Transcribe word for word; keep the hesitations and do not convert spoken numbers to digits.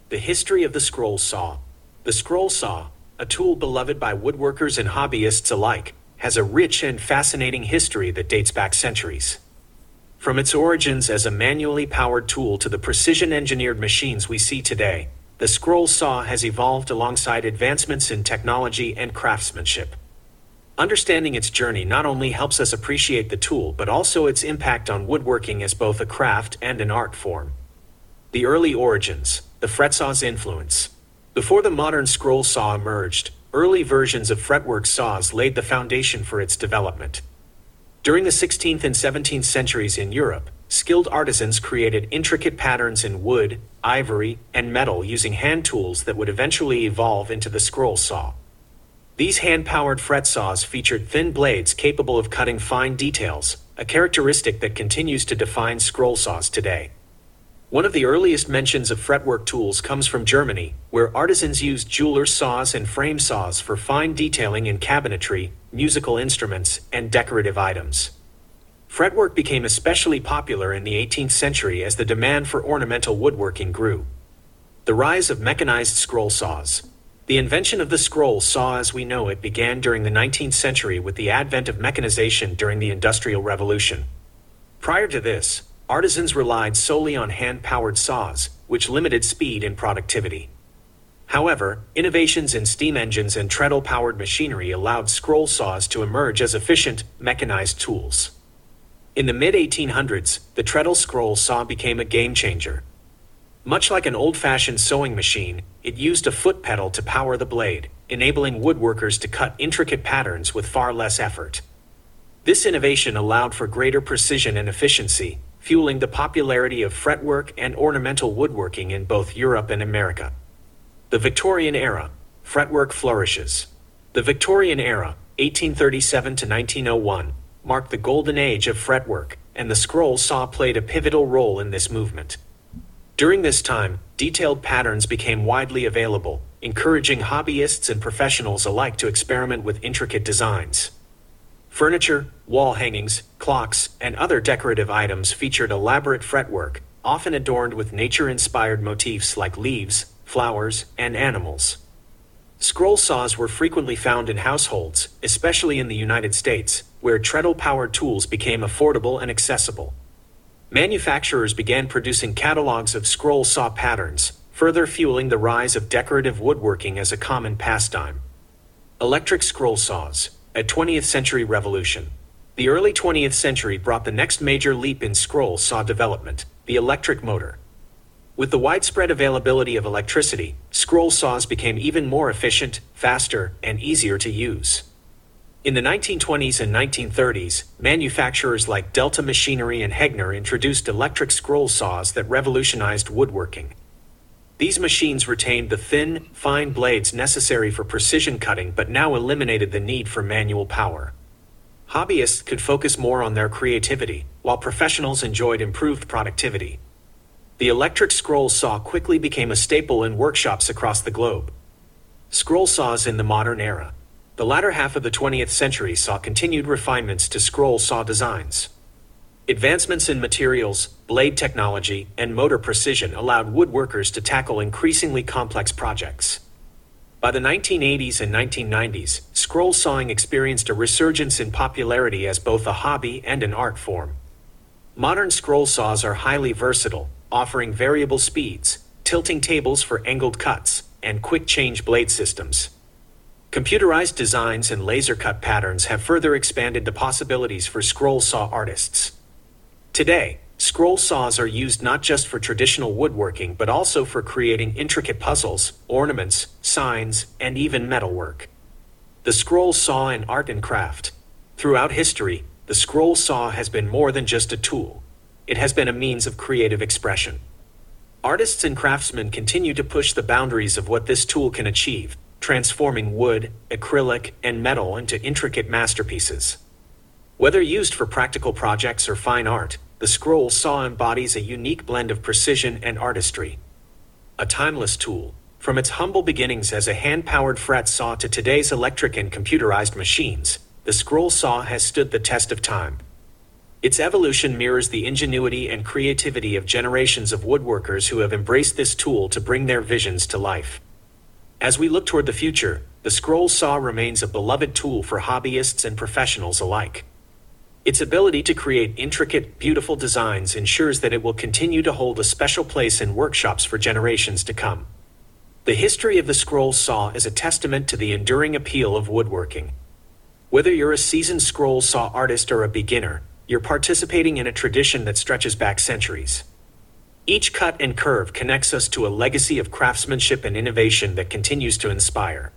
The history of the scroll saw. The scroll saw, a tool beloved by woodworkers and hobbyists alike, has a rich and fascinating history that dates back centuries. From its origins as a manually powered tool to the precision-engineered machines we see today, the scroll saw has evolved alongside advancements in technology and craftsmanship. Understanding its journey not only helps us appreciate the tool but also its impact on woodworking as both a craft and an art form. The early origins, the fretsaw's influence. Before the modern scroll saw emerged, early versions of fretwork saws laid the foundation for its development. During the sixteenth and seventeenth centuries in Europe, skilled artisans created intricate patterns in wood, ivory, and metal using hand tools that would eventually evolve into the scroll saw. These hand-powered fret saws featured thin blades capable of cutting fine details, a characteristic that continues to define scroll saws today. One of the earliest mentions of fretwork tools comes from Germany, where artisans used jeweler's saws and frame saws for fine detailing in cabinetry, musical instruments, and decorative items. Fretwork became especially popular in the eighteenth century as the demand for ornamental woodworking grew. The rise of mechanized scroll saws. The invention of the scroll saw as we know it began during the nineteenth century with the advent of mechanization during the Industrial Revolution. Prior to this, artisans relied solely on hand-powered saws, which limited speed and productivity. However, innovations in steam engines and treadle-powered machinery allowed scroll saws to emerge as efficient, mechanized tools. In the mid eighteen hundreds, the treadle scroll saw became a game-changer. Much like an old-fashioned sewing machine, it used a foot pedal to power the blade, enabling woodworkers to cut intricate patterns with far less effort. This innovation allowed for greater precision and efficiency, fueling the popularity of fretwork and ornamental woodworking in both Europe and America. The Victorian era, fretwork flourishes. The Victorian era, eighteen thirty-seven to nineteen oh one, marked the golden age of fretwork, and the scroll saw played a pivotal role in this movement. During this time, detailed patterns became widely available, encouraging hobbyists and professionals alike to experiment with intricate designs. Furniture, wall hangings, clocks, and other decorative items featured elaborate fretwork, often adorned with nature-inspired motifs like leaves, flowers, and animals. Scroll saws were frequently found in households, especially in the United States, where treadle-powered tools became affordable and accessible. Manufacturers began producing catalogs of scroll saw patterns, further fueling the rise of decorative woodworking as a common pastime. Electric scroll saws. A twentieth century revolution. The early twentieth century brought the next major leap in scroll saw development, the electric motor. With the widespread availability of electricity, scroll saws became even more efficient, faster, and easier to use. In the nineteen twenties and nineteen thirties, manufacturers like Delta Machinery and Hegner introduced electric scroll saws that revolutionized woodworking. These machines retained the thin, fine blades necessary for precision cutting but now eliminated the need for manual power. Hobbyists could focus more on their creativity, while professionals enjoyed improved productivity. The electric scroll saw quickly became a staple in workshops across the globe. Scroll saws in the modern era. The latter half of the twentieth century saw continued refinements to scroll saw designs. Advancements in materials, blade technology, and motor precision allowed woodworkers to tackle increasingly complex projects. By the nineteen eighties and nineteen nineties, scroll sawing experienced a resurgence in popularity as both a hobby and an art form. Modern scroll saws are highly versatile, offering variable speeds, tilting tables for angled cuts, and quick-change blade systems. Computerized designs and laser-cut patterns have further expanded the possibilities for scroll saw artists. Today, scroll saws are used not just for traditional woodworking but also for creating intricate puzzles, ornaments, signs, and even metalwork. The scroll saw in art and craft. Throughout history, the scroll saw has been more than just a tool. It has been a means of creative expression. Artists and craftsmen continue to push the boundaries of what this tool can achieve, transforming wood, acrylic, and metal into intricate masterpieces. Whether used for practical projects or fine art, the scroll saw embodies a unique blend of precision and artistry. A timeless tool, from its humble beginnings as a hand-powered fret saw to today's electric and computerized machines, the scroll saw has stood the test of time. Its evolution mirrors the ingenuity and creativity of generations of woodworkers who have embraced this tool to bring their visions to life. As we look toward the future, the scroll saw remains a beloved tool for hobbyists and professionals alike. Its ability to create intricate, beautiful designs ensures that it will continue to hold a special place in workshops for generations to come. The history of the scroll saw is a testament to the enduring appeal of woodworking. Whether you're a seasoned scroll saw artist or a beginner, you're participating in a tradition that stretches back centuries. Each cut and curve connects us to a legacy of craftsmanship and innovation that continues to inspire.